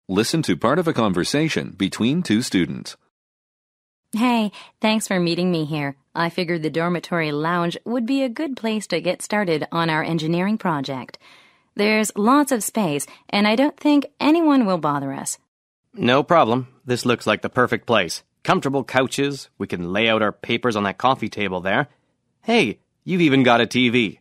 Listen to part of a conversation between two students. Hey, thanks for meeting me here. I figured the dormitory lounge would be a good place to get started on our engineering project. There's lots of space, and I don't think anyone will bother us. No problem. This looks like the perfect place. Comfortable couches. We can lay out our papers on that coffee table there. Hey, you've even got a TV.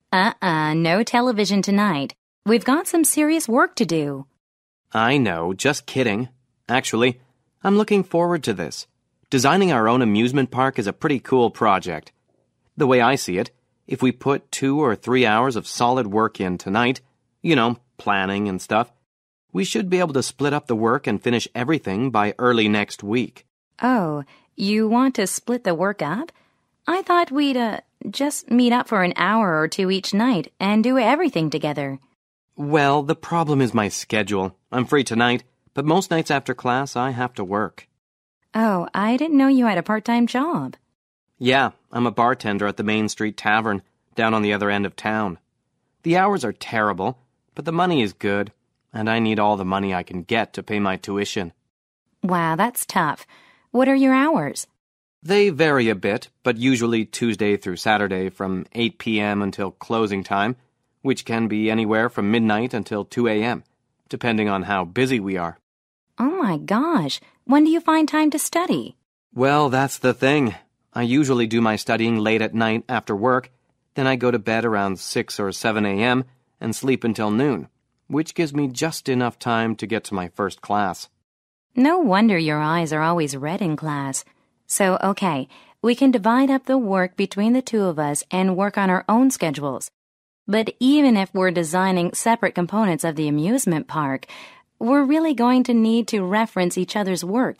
No television tonight. We've got some serious work to do. I know, just kidding. Actually, I'm looking forward to this. Designing our own amusement park is a pretty cool project. The way I see it, if we put 2 or 3 hours of solid work in tonight, planning and stuff, we should be able to split up the work and finish everything by early next week. Oh, you want to split the work up? I thought we'd, just meet up for an hour or two each night and do everything together. Well, the problem is my schedule. I'm free tonight, but most nights after class I have to work. Oh, I didn't know you had a part-time job. Yeah, I'm a bartender at the Main Street Tavern, down on the other end of town. The hours are terrible, but the money is good, and I need all the money I can get to pay my tuition. Wow, that's tough. What are your hours? They vary a bit, but usually Tuesday through Saturday from 8 p.m. until closing time, which can be anywhere from midnight until 2 a.m., depending on how busy we are. Oh my gosh, when do you find time to study? Well, that's the thing. I usually do my studying late at night after work, then I go to bed around 6 or 7 a.m. and sleep until noon, which gives me just enough time to get to my first class. No wonder your eyes are always red in class. So, okay, we can divide up the work between the two of us and work on our own schedules. But even if we're designing separate components of the amusement park, we're really going to need to reference each other's work,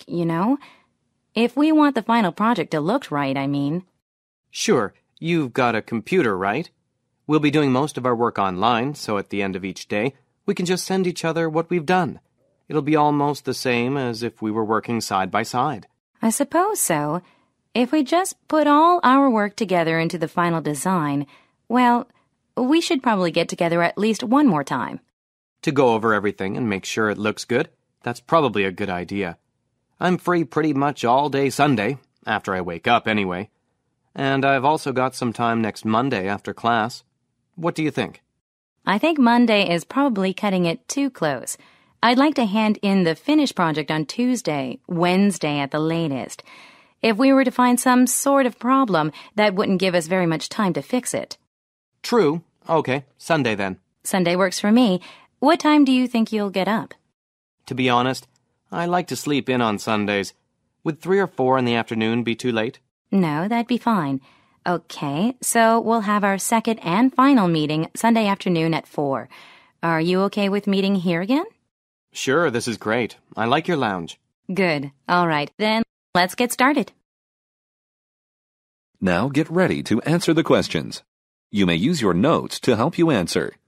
If we want the final project to look right, I mean. Sure, you've got a computer, right? We'll be doing most of our work online, so at the end of each day, we can just send each other what we've done. It'll be almost the same as if we were working side by side. I suppose so. If we just put all our work together into the final design, well, we should probably get together at least one more time. To go over everything and make sure it looks good, that's probably a good idea. I'm free pretty much all day Sunday, after I wake up anyway. And I've also got some time next Monday after class. What do you think? I think Monday is probably cutting it too close. I'd like to hand in the finished project on Tuesday, Wednesday at the latest. If we were to find some sort of problem, that wouldn't give us very much time to fix it. True. Okay, Sunday then. Sunday works for me. What time do you think you'll get up? To be honest, I like to sleep in on Sundays. Would 3 or 4 in the afternoon be too late? No, that'd be fine. Okay, so we'll have our second and final meeting Sunday afternoon at 4. Are you okay with meeting here again? Sure, this is great. I like your lounge. Good. All right, then let's get started. Now get ready to answer the questions. You may use your notes to help you answer.